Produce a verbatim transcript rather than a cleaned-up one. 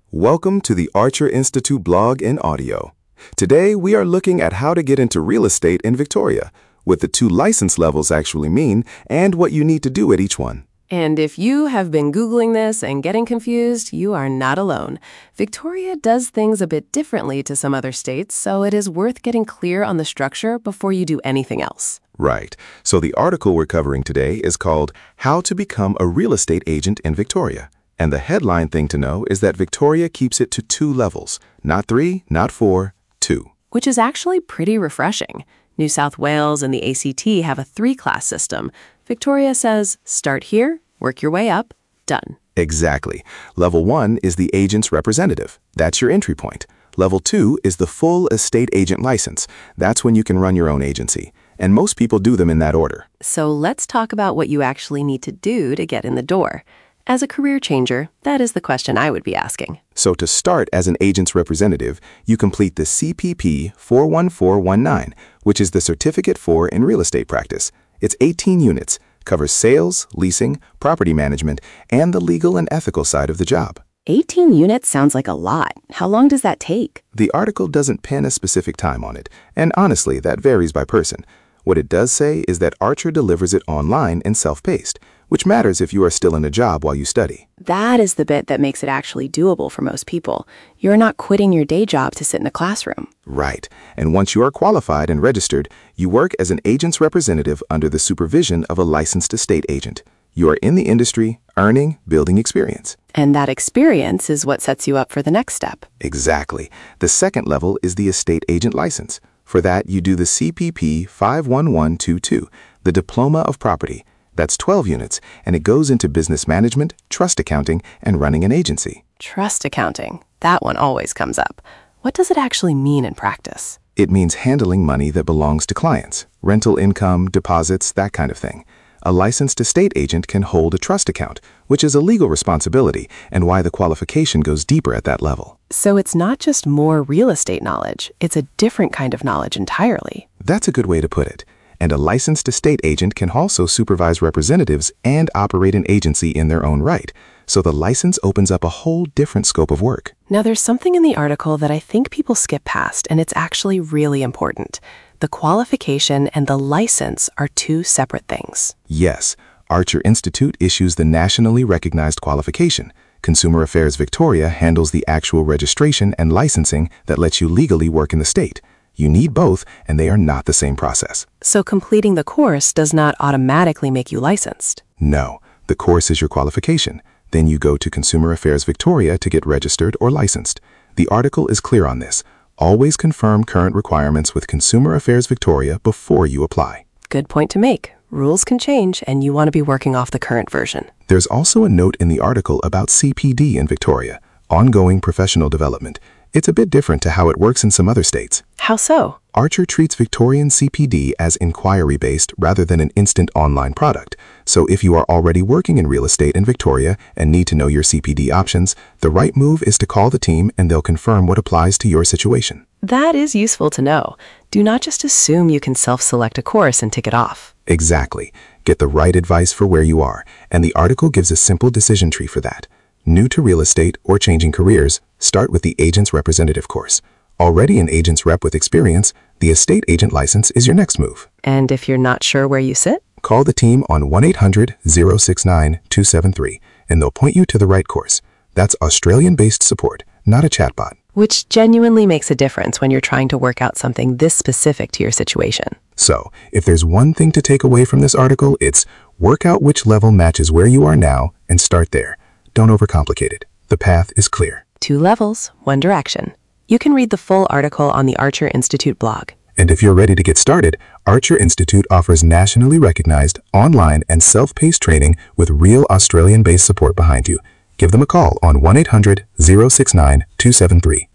Welcome to the Archer Institute blog in audio. Today, we are looking at how to get into real estate in Victoria, what the two license levels actually mean, and what you need to do at each one. And if you have been Googling this and getting confused, you are not alone. Victoria does things a bit differently to some other states, so it is worth getting clear on the structure before you do anything else. Right. So the article we're covering today is called How to Become a Real Estate Agent in Victoria. And the headline thing to know is that Victoria keeps it to two levels, not three, not four, two. Which is actually pretty refreshing. New South Wales and the A C T have a three-class system. Victoria says, start here, work your way up, done. Exactly. Level one is the agent's representative. That's your entry point. Level two is the full estate agent license. That's when you can run your own agency. And most people do them in that order. So let's talk about what you actually need to do to get in the door. As a career changer, that is the question I would be asking. So to start as an agent's representative, you complete the C P P four one four one nine, which is the Certificate for in Real Estate Practice. It's eighteen units, covers sales, leasing, property management, and the legal and ethical side of the job. eighteen units sounds like a lot. How long does that take? The article doesn't pin a specific time on it, and honestly, that varies by person. What it does say is that Archer delivers it online and self-paced, which matters if you are still in a job while you study. That is the bit that makes it actually doable for most people. You're not quitting your day job to sit in a classroom. Right. And once you are qualified and registered, you work as an agent's representative under the supervision of a licensed estate agent. You are in the industry, earning, building experience. And that experience is what sets you up for the next step. Exactly. The second level is the estate agent license. For that, you do the C P P five one one two two, the Diploma of Property. That's twelve units, and it goes into business management, trust accounting, and running an agency. Trust accounting. That one always comes up. What does it actually mean in practice? It means handling money that belongs to clients, rental income, deposits, that kind of thing. A licensed estate agent can hold a trust account, which is a legal responsibility, and why the qualification goes deeper at that level. So it's not just more real estate knowledge, it's a different kind of knowledge entirely. That's a good way to put it. And a licensed estate agent can also supervise representatives and operate an agency in their own right. So the license opens up a whole different scope of work. Now there's something in the article that I think people skip past, and it's actually really important. The qualification and the license are two separate things. Yes, Archer Institute issues the nationally recognized qualification. Consumer Affairs Victoria handles the actual registration and licensing that lets you legally work in the state. You need both, and they are not the same process. So completing the course does not automatically make you licensed? No, the course is your qualification. Then you go to Consumer Affairs Victoria to get registered or licensed. The article is clear on this. Always confirm current requirements with Consumer Affairs Victoria before you apply. Good point to make. Rules can change, and you want to be working off the current version. There's also a note in the article about C P D in Victoria, ongoing professional development. It's a bit different to how it works in some other states. How so? Archer treats Victorian C P D as inquiry-based rather than an instant online product. So if you are already working in real estate in Victoria and need to know your C P D options, the right move is to call the team and they'll confirm what applies to your situation. That is useful to know. Do not just assume you can self-select a course and tick it off. Exactly. Get the right advice for where you are, and the article gives a simple decision tree for that. New to real estate or changing careers, start with the Agent's Representative course. Already an agent's rep with experience, the estate agent license is your next move. And if you're not sure where you sit? Call the team on one eight hundred, zero six nine, two seven three, and they'll point you to the right course. That's Australian-based support, not a chatbot. Which genuinely makes a difference when you're trying to work out something this specific to your situation. So, if there's one thing to take away from this article, it's work out which level matches where you are now and start there. Don't overcomplicate it. The path is clear. Two levels, one direction. You can read the full article on the Archer Institute blog. And if you're ready to get started, Archer Institute offers nationally recognized, online, and self-paced training with real Australian-based support behind you. Give them a call on one eight hundred, zero six nine, two seven three.